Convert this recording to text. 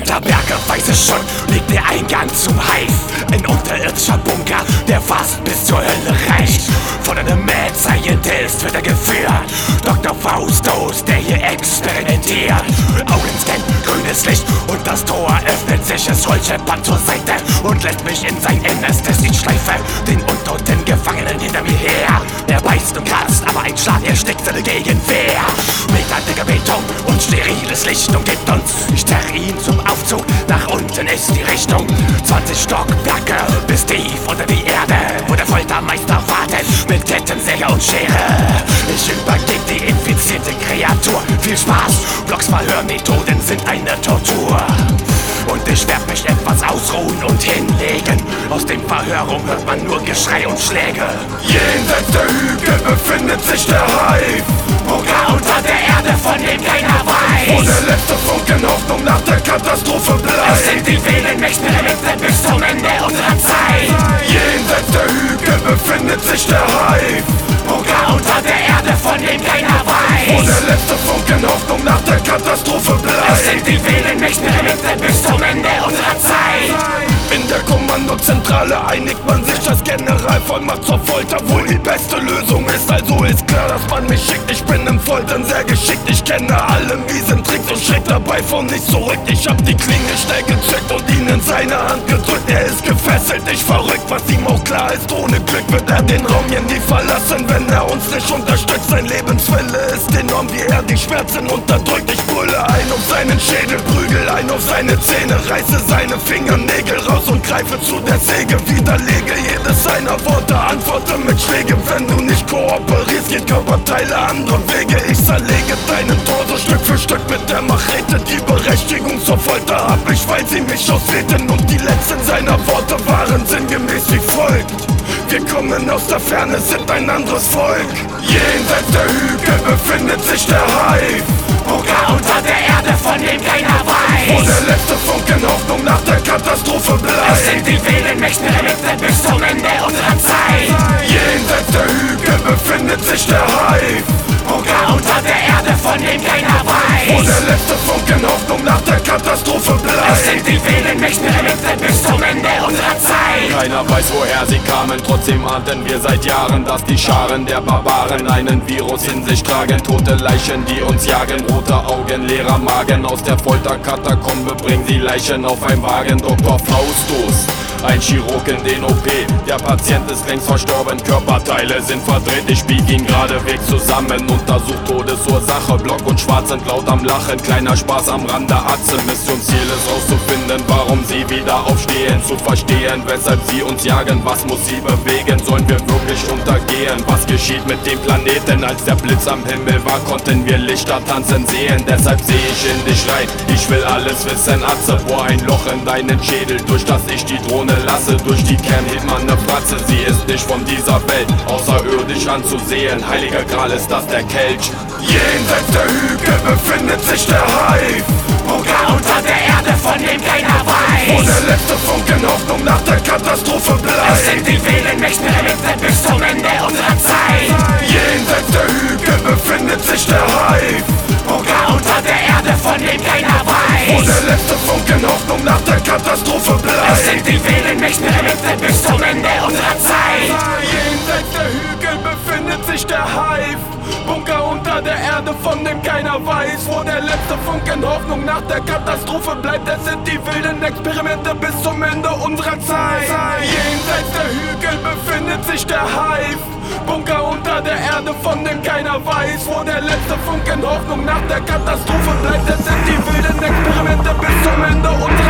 Hinter Berge weiß es schon, liegt der Eingang zum Hive. Ein unterirdischer Bunker, der fast bis zur Hölle reicht. Von einem Mad Scientist wird er geführt, Dr. Faustus, der hier experimentiert. Augenscan, grünes Licht und das Tor öffnet sich. Es rollt scheppern zur Seite und lässt mich in sein innerstes Licht schleifen. Den untoten Gefangenen hinter mir her. Er beißt und kratzt, aber ein Schlag erstickt seine Gegenwehr. Meterdicker Beton und steriles Licht umgibt uns. Ich zerre ihn zum Aufzug, nach unten ist die Richtung. 20 Stockwerke bis tief unter die Erde, wo der Foltermeister wartet mit Kettensäger und Schere. Ich übergebe die infizierte Kreatur. Viel Spaß, Blocks Verhörmethoden sind eine Tortur. Und ich werd mich etwas ausruhen und hinlegen. Aus dem Verhörraum hört man nur Geschrei und Schläge. Jenseits der Hügel befindet sich der Hive. Bunker unter der Erde, von dem keiner weiß. Wo der letzte Funken Hoffnung nach der Katastrophe bleibt. Es sind die wilden Experimente bis zum Ende unserer Zeit. Jenseits der Hügel befindet sich der Hive. Bunker unter der Erde, von dem keiner weiß. Wo der letzte Funken Hoffnung nach der Katastrophe bleibt. Es sind die wilden Experimente bis zum Ende unserer Zeit. In der Kommandozentrale einigt man sich, dass Generalvollmacht zur Folter wohl die beste Lösung ist. Also ist klar, dass man mich schickt. Ich bin im Foltern sehr geschickt. Ich kenne alle miesen Tricks und schreck dabei von nicht zurück. Ich hab die Klinge schnell gezückt und ihn in seine Hand gedrückt. Er ist gefesselt, ich verrückt, was ihm auch klar ist. Ohne Glück wird er den Raum hier nie verlassen, wenn er uns nicht unterstützt. Sein Lebenswille ist enorm, wie er die Schmerzen unterdrückt. Ich brülle ein auf seinen Schädel, prügel ein auf seine Zähne, reiße seine Fingernägel raus und greife zu der Säge. Widerlege jedes seiner Worte, antworte mit Schlägen. Wenn du nicht kooperierst, geht Körperteile andere Wege. Ich zerlege deinen Torso Stück für Stück mit der Machete. Die Berechtigung zur Folter hab ich, weil sie mich auswählten. Und die letzten seiner Worte waren sinngemäß wie folgt: Wir kommen aus der Ferne, sind ein anderes Volk. Jenseits der Hügel befindet sich der Hive. Bunker unter der Erde, von dem keiner weiß. Wo der letzte Funken Hoffnung nach der Katastrophe bleibt. Es sind die wilden Experimente bis zum Ende unserer Zeit. Jenseits der Hügel befindet sich der Hive. Bunker unter der Erde, von dem keiner weiß. Wo der letzte Funken Hoffnung nach der Katastrophe bleibt. Es sind die wilden Experimente bis zum Ende unserer Zeit. Keiner weiß, woher sie kamen, trotzdem ahnten wir seit Jahren, dass die Scharen der Barbaren einen Virus in sich tragen. Tote Leichen, die uns jagen, rote Augen, leerer Magen. Aus der Folterkatakombe bringen sie Leichen auf ein Wagen. Dr. Faustus, ein Chirurg in den OP. Der Patient ist längst verstorben, Körperteile sind verdreht. Ich bieg ihn geradewegs zusammen, untersucht Todesursache. Block und Schwarz sind laut am Lachen, kleiner Spaß am Rand der Atze. Missionsziel ist rauszufinden, warum sie wieder aufstehen. Zu verstehen, weshalb sie uns jagen, was muss sie bewegen. Sollen wir wirklich untergehen? Was geschieht mit dem Planeten? Als der Blitz am Himmel war, konnten wir Lichter tanzen sehen. Deshalb seh ich in dich rein, ich will alles wissen, Atze. Bohr ein Loch in deinen Schädel, durch das ich die Drohne lasse. Durch die Cam hebt man ne Fratze, sie ist nicht von dieser Welt, außerirdisch anzusehen. Heiliger Gral ist das der Kelch. Jenseits der Hügel befindet sich der Hive. Bunker unter der Erde, von dem keiner weiß. Wo der letzte Funken Hoffnung nach der Katastrophe bleibt. Es sind die wilden Experimente bis zum Ende unserer Zeit. Jenseits der Hügel befindet sich der Hive. Bunker unter der Erde, von dem keiner weiß. Wo der letzte Funken Hoffnung nach der Katastrophe bleibt. Es sind die wilden Experimente bis zum Ende unserer Zeit. Jenseits der Hügel befindet sich der Hive. Bunker unter der Erde, von dem keiner weiß. Wo der letzte Funken Hoffnung nach der Katastrophe bleibt. Es sind die wilden Experimente bis zum Ende unserer Zeit. Jenseits der Hügel befindet sich der Hive. Bunker unter der Erde, von dem keiner weiß. Wo der letzte Funken Hoffnung nach der Katastrophe bleibt. Es sind die wilden Experimente bis zum Ende unserer Zeit.